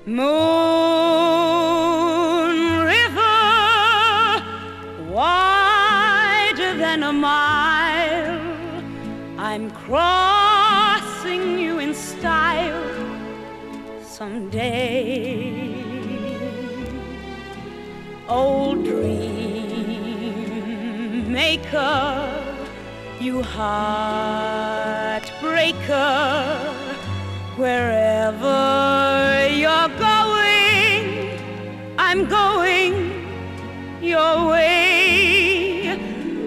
Moon River, wider than a mile, I'm crossing you in style someday. Old dream maker, you heartbreaker, wherever you're going, I'm going your way.